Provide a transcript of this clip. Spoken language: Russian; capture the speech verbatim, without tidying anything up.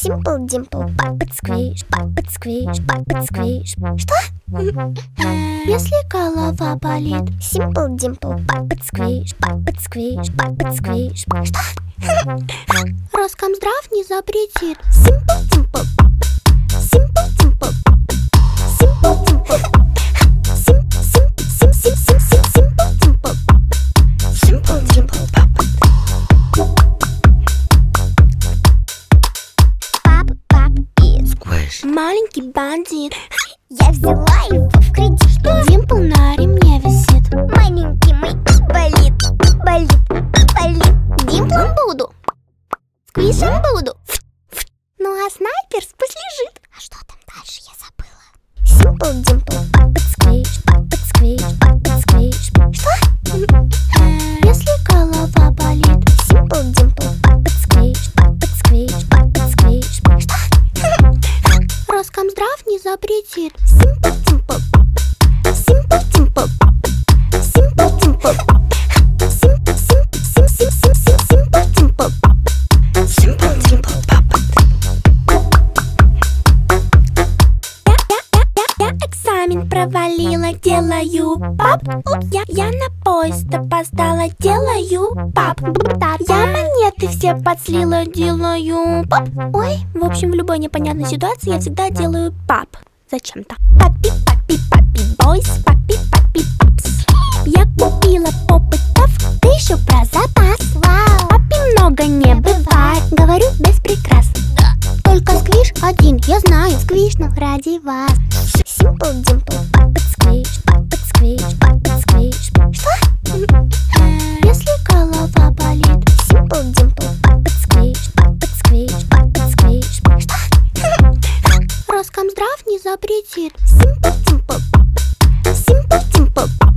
Simple Dimple, Puppet Squish, Puppet Squish, Puppet Squish. Что? Если голова болит. Simple Dimple, Puppet Squish, Puppet Squish, Puppet Squish. Что? Роскомздрав не запретит. Simple Dimple, Simple Dimple, Simple Dimple, Sim Sim Sim Sim Sim Sim Simple Dimple, Simple Dimple, Пап, пап и Squish. Маленький бандит. я взяла его в кредит. Что? Димпл на ремне висит. Маленький мой болит, болит, болит. Димплом буду, сквишем буду. Ну а снайперс пусть лежит. А что там дальше, я забыла. Simple Dimple, Puppet Squish, Puppet Squish, Puppet Squish. Что? Если голова болит. Simple Dimple, Puppet Squish, Puppet Squish, Puppet Squish. Что? Роскомздрав не запретит. Simple Dimple, Simple Dimple, Simple Dimple, Sim Sim Sim Sim Sim Sim Simple Dimple, Simple Dimple Puppet. Я экзамен провалила, делаю пап. Я, я на поезд опоздала, делаю пап. Я монеты все подслила, делаю пап. Ой, в общем, в любой непонятной ситуации я всегда делаю пап. Зачем-то. Папи, папи, папи, бойс, папи, папи, папс. Я купила попытов, ты еще про запас. Вау. Папи много не бывает, говорю без прикрас. Только сквиш один, я знаю, сквишну ради вас. Simple Dimple, Puppet Squish, Puppet Squish, Puppet Squish. Что? Если голова болит. Simple Dimple, Puppet Squish, Puppet Squish, Puppet Squish. Что? Роскомздрав не запретит. Simple Dimple, Simple Dimple,